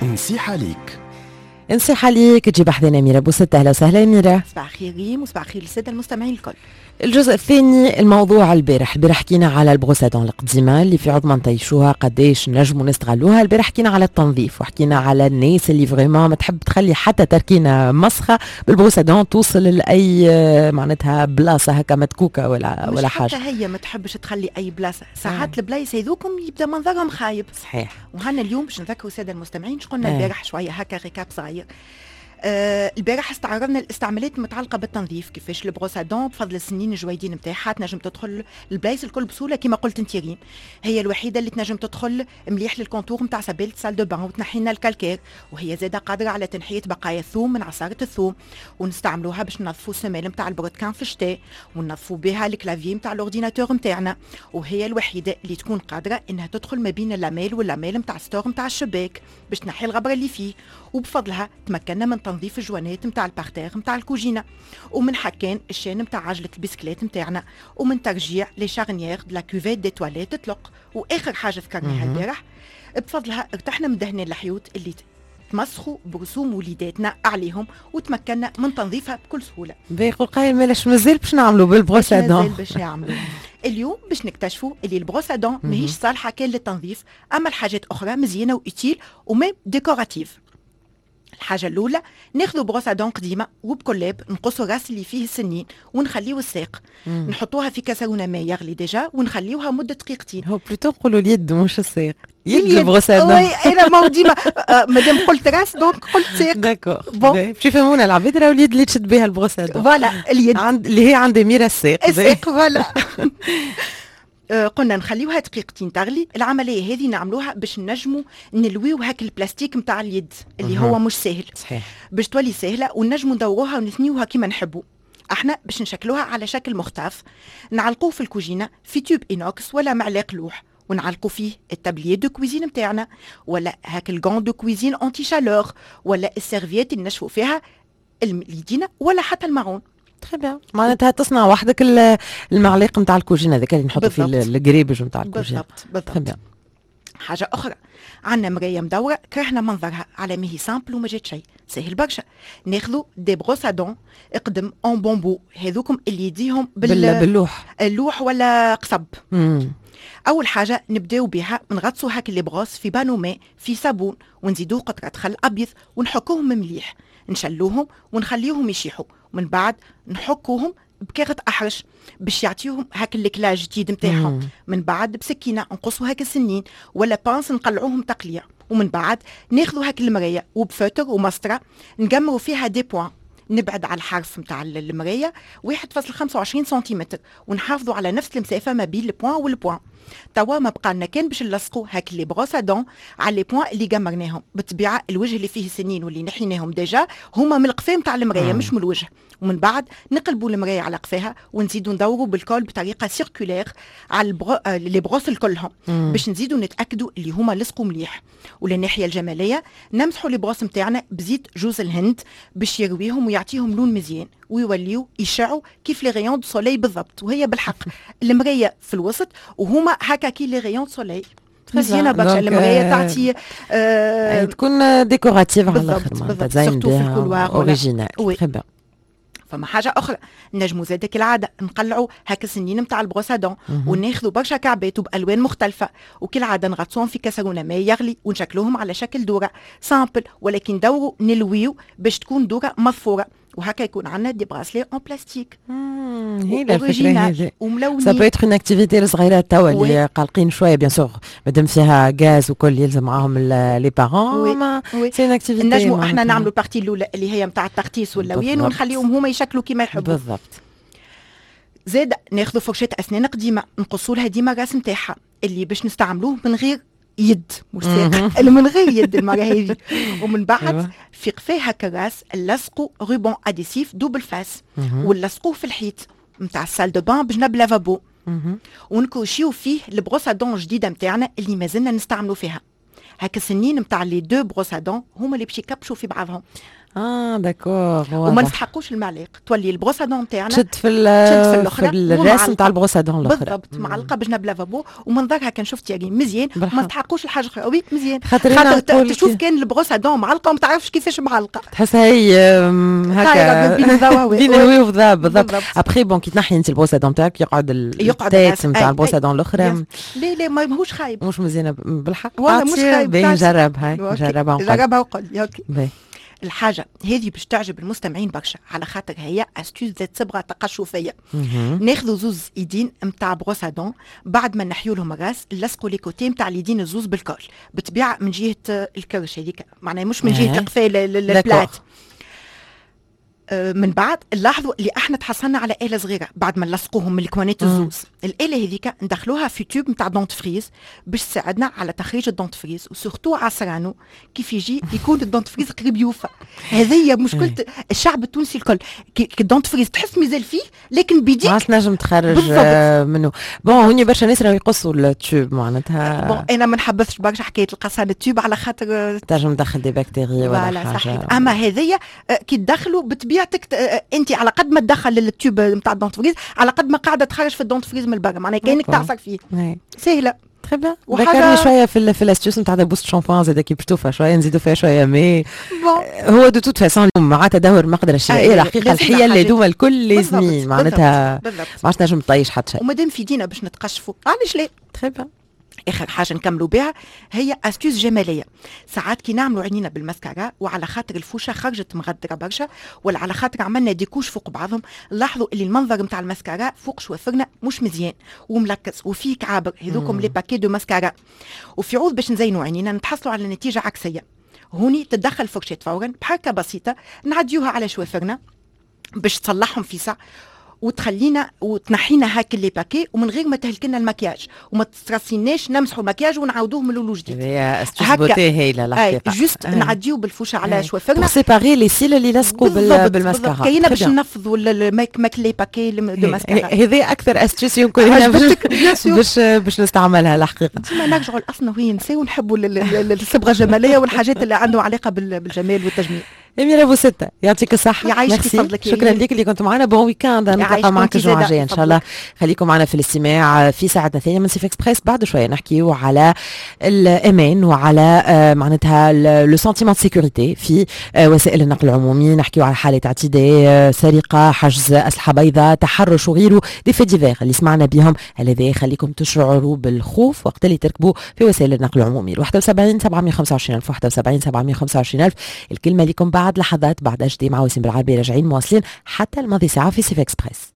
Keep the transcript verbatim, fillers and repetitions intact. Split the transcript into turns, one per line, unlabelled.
نصيحة عليك
نصيحة ليك تجيب حدنا أميرة بوست. أهلا وسهلا أميرة.
صباح الخير ريم وصباح الخير للسادة المستمعين الكل.
الجزء الثاني الموضوع البارح البارح حكينا على البروسادون القديمة اللي في عظمى نطيشوها قداش نجموا نستغلوها. البارح حكينا على التنظيف وحكينا على الناس اللي فريمون ما تحب تخلي حتى تركينة مسخة بالبروسادون توصل لأي معناتها بلاصة هكا متكوكة ولا
مش
ولا
حتى
حاجة.
هي ما تحبش تخلي أي بلاصة، ساعات البلايص هذوكم يبدا منظرهم خايب.
صحيح.
وهنا اليوم باش نذكروا السادة المستمعين شقلنا
آه.
البارح شوية هكا ريكاب صغير. آه البارح استعرضنا الاستعمالات المتعلقه بالتنظيف، كيفاش البروسادون بفضل السنين الجويدين نتاعها تنجم تدخل البلايص الكل بسهوله كما قلت انت ريم. هي الوحيده اللي تنجم تدخل مليح للكونتور نتاع سبيله سال دو بان وتنحي لنا الكالكير، وهي زاده قادره على تنحيه بقايا الثوم من عصاره الثوم، ونستعملوها باش ننظفوا السمال نتاع البروتكان في الشتاء، وننظفوا بها الكلافيي نتاع الاورديناتور نتاعنا، وهي الوحيده اللي تكون قادره انها تدخل ما بين اللاميل واللاميل نتاع ستور نتاع الشباك باش تنحي الغبره اللي فيه، وبفضلها تمكننا من تنظيف الجوانات نتاع البارتير نتاع الكوجينه، ومن حكان الشان نتاع عجله البسكليت نتاعنا، ومن ترجيع لي شارنيير دو لا كوفيت دي تواليت تطلق. واخر حاجه ذكرناها البارح بفضلها ارتحنا من دهن الحيوط اللي تمسخوا برسوم وليداتنا عليهم، وتمكنا من تنظيفها بكل سهوله.
بيقول قايل مالاش مازال باش نعملوا بالبروسادون.
مازال باش نعملوا. اليوم باش نكتشفوا اللي البروسادون ماهيش صالحه كان للتنظيف، اما الحاجات اخرى مزيانه واوتيل وميم ديكوراتيف. الحاجه الاولى ناخذوا بروسادون قديمه وبكلاب نقصوا الراس اللي فيه السنين ونخليو الساق، نحطوها في كاسرونه ماء يغلي ديجا ونخليوها مده دقيقتين.
هو بلوتو نقولوا اليد مش الساق. يد البروسادون.
وي انا ما ديما مادام قلت راس دونك قلت ساق.
داكور.
بون
باش يفهمونا العباد راهو اليد اللي تشد بها البروسادون.
فوالا اليد
عند اللي هي عند أميرة الساق.
الساق فوالا. آه قلنا نخليوها دقيقتين تغلي. العمليه هذه نعملوها باش نجموا نلويو هاك البلاستيك نتاع اليد اللي هو مش سهل.
صحيح.
باش تولي سهله ونجموا ندوروها ونثنيوها كما نحبوا. احنا باش نشكلوها على شكل مختلف، نعلقوه في الكوجينه في تيوب اينوكس ولا معلق لوح، ونعلقوا فيه التابليي دو كويزين نتاعنا، ولا هاك الغون دو كويزين اونتي شالور، ولا السيرفيات اللي نشفوا فيها اليدينا، ولا حتى الماعون.
تري بيان. معناتها تصنع وحدك المعلق نتاع الكوجينه هذاك اللي نحطوا فيه القريبج نتاع الكوجينه.
بالضبط بالضبط. حاجه اخرى، عندنا مرايه مدوره كرهنا منظرها على ماهي سامبل وما جات شيء، سهل برشا. ناخذوا دي بروسادون اقدم اون بومبو، هذوكم اللي يديهم بال...
باللوح
اللوح ولا قصب.
مم.
اول حاجه نبداو بها نغطسوا هاك اللي بغوص في بانو ماء في صابون، ونزيدوه قطره خل ابيض ونحكوهم مليح، نشلوهم ونخليوهم يشيحوا، ومن بعد نحكوهم بكاغة احرش باش يعطيوهم هاك الكلاج جديد نتاعهم. من بعد بسكينه نقصوا هاك السنين ولا بانس نقلعوهم تقليع، ومن بعد ناخذوا هاك المرايه وبفوتر ومسطره نقمروا فيها دي بوان، نبعد على الحرف نتاع المرايه واحد فاصلة خمسة وعشرين سنتيمتر، ونحافظوا على نفس المسافه ما بين البوان والبوان. توا ما بقى لنا كان باش نلصقوا هاك لي بروسادون على لي بوان اللي قمرناهم. بالطبيعه الوجه اللي فيه سنين واللي نحيناهم ديجا هما من القفاه نتاع المرايه مش من الوجه، ومن بعد نقلبوا المرايه على قفاها ونزيدوا ندوروا بالكول بطريقه سيركولير على البرو... آه لي بروس الكلهم باش نزيدوا نتاكدوا اللي هما لصقوا مليح. وللناحيه الجماليه نمسحوا لي بروس نتاعنا بزيت جوز الهند باش يرويهم ويعطيهم لون مزيان، ويوليو يشعوا كيف لي غيون دو سولي بالضبط. وهي بالحق المرايه في الوسط وهما هكا كي لي غيون دو سولي مزيانه برشا. المرايه تعطي
آه تكون ديكوراتيف على الاخر
معناتها
تزين بها اوريجينال. تري بيان.
فما حاجه اخرى نجموا زاد كالعاده نقلعوا هاك السنين نتاع البروسادون وناخذوا برشا كعبات وبالوان مختلفه، وكالعاده نغطسوهم في كاسرونه ماء يغلي ونشكلوهم على شكل دوره سامبل، ولكن دوروا نلويو باش تكون دوره مضفوره، وهكا يكون عندنا دي براسلي اون بلاستيك.
هي الفكره هذه
وملونين.
سا بو ايتر اون اكتيفيتي الصغيره توا اللي قالقين شويه بيان سور مادام فيها غاز وكل يلزم معاهم لي بارون. سي اون اكتيفيتي
نجموا احنا نعملوا البارتي الاولى اللي هي نتاع التغطيس واللويان ونخليهم هما يشكلوا كيما يحبوا.
بالضبط.
زاد ناخذوا فرشاه اسنان قديمه نقصوا لها ديما الراس نتاعها اللي باش نستعملوه من غير يد مش ساق اللي من غير يد المره هذه. ومن بعد في قفاه هكا الراس لصقوا روبون اديسيف دوبل فاس ولصقوه في الحيط نتاع السال دو بان بجنب لافابو، ونكوشيو فيه البروسادون جديده نتاعنا اللي مازلنا نستعملوا فيها. هكا السنين نتاع لي دو بروسادون هما اللي باش يكبشوا في بعضهم.
اه داكور
وما نستحقوش المعلق، تولي البروسه دون تاعنا
تشد في
تشد في الاخرى
في الراس نتاع البروسه دون الاخرى
بالضبط، معلقه بجنب لافابو ومنظرها كان شفت يا مزيان وما نستحقوش الحاجه اخرى. وي مزيان
خاطر,
خاطر تشوف كان البروسه دون معلقه وما تعرفش كيفاش معلقه،
تحسها هي هكا بين الهوي والذهب بالضبط. ابخي بون كي تنحي انت البروسه دون تاعك يقعد التايت نتاع البروسه دون الاخرى.
لا لا ماهوش خايب،
مش مزيانه بالحق
والله مش خايب.
نجرب هاي نجربها
نجربها وقول لي اوكي. الحاجة هذه باش تعجب المستمعين برشا، على خاطر هي استوز ذات صبغة تقشفية. ناخذوا زوز ايدين نتاع بروسة دون، بعد ما نحيوا لهم الراس نلصقوا لي كوتي نتاع اليدين الزوز بالكول، بالطبيعة من جهة الكرش هذيك، معناها مش من جهة القفال البلات. من بعد نلاحظوا اللي احنا تحصلنا على آلة صغيرة بعد ما نلصقوهم من الكوانات الزوز. الآلة هذيك ندخلوها في تيوب نتاع دونت فريز باش تساعدنا على تخريج الدونت فريز، وسورتو عصرانو كيف يجي يكون الدونت فريز قريب يوفى. هذه مشكلة الشعب التونسي الكل، كي الدونت فريز تحس مازال فيه لكن بيديك
ما تنجم تخرج منه. بون هوني برشا ناس راهو يقصوا التيوب معناتها.
بون انا ما نحبذش برشا حكاية القصان التيوب على خاطر
تنجم تدخل دي بكتيريا ولا حاجة.
صحيح. اما هذه كي تدخلوا بالطبيعة انت على قد ما تدخل التيوب نتاع الدونت فريز على قد ما قاعده تخرج في الدونت فريز من البرا، معناها كانك تعصق فيه. سهله
تري بيان. ذكرني شويه في في الاستيوس نتاع بوست شامبوان زاد كي بشتوفها شويه نزيدوا فيها شويه مي هو دو توت فاسون مع تدهور المقدره الشرائيه الحقيقه الحيه اللي دوما الكل لازمين معناتها ما عادش تنجم تطيش حتى شيء.
ومادام في دينا باش نتقشفوا علاش لا.
تري بيان.
اخر حاجه نكملوا بها هي استوز جماليه. ساعات كي نعملوا عينينا بالماسكارا وعلى خاطر الفوشه خرجت مغدره برشا ولا على خاطر عملنا ديكوش فوق بعضهم، لاحظوا اللي المنظر نتاع الماسكارا فوق شوافرنا مش مزيان وملكس وفيه كعابر، هذوكم لي باكي دو ماسكارا. وفي عوض باش نزينوا عينينا نتحصلوا على نتيجه عكسيه. هوني تتدخل فرشة فورا بحركه بسيطه نعديوها على شوافرنا باش تصلحهم في ساعه وتخلينا وتنحينا هاك اللي باكي ومن غير ما تهلكنا المكياج وما تسترسيناش نمسحوا المكياج ونعاودوه من الاول جديد.
هي استوس بوتي هايله الحقيقه.
جوست نعديو بالفوشه على شوافرنا
بور سيباري لي سيل اللي لصقوا بالماسكارا.
كاينه باش ننفضوا الماك لي باكي دو ماسكارا.
هذه اكثر استوس يمكن هنا باش باش نستعملها الحقيقه.
ديما نرجعوا الاصل وهي نساو ونحبوا الصبغه الجماليه والحاجات اللي عندهم علاقه بالجمال والتجميل.
أميرة بوستة يعطيك الصحة.
يعيشك فضلك.
شكرا لك اللي كنت معنا. بون ويكاند نتلاقى معك الجمعة الجاية إن شاء الله. خليكم معنا في الاستماع في ساعتنا الثانية من سيف اكسبريس. بعد شوية نحكيو على الأمان وعلى آه معناتها لو سنتيمون دو سيكوريتي في آه وسائل النقل العمومي. نحكيو على حالة اعتداء، آه سرقة، حجز أسلحة بيضاء، تحرش وغيره دي في ديفير اللي سمعنا بهم. هذا يخليكم تشعروا بالخوف وقت اللي تركبوا في وسائل النقل العمومي. واحد وسبعين سبعمية وخمسة وعشرين ألف واحد وسبعين سبعمية وخمسة وعشرين ألف. الكلمة لكم بعد لحظات بعد أجدي مع وسيم بالعربي راجعين مواصلين حتى الماضي ساعة في سيف اكسبريس.